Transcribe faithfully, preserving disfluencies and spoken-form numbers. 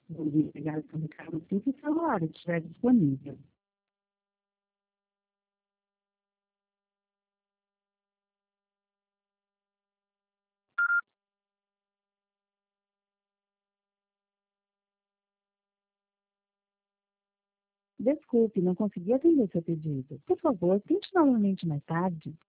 Vamos entregar o seu recado assim que o celular estiver disponível. Desculpe, não consegui atender seu pedido. Por favor, tente novamente mais tarde.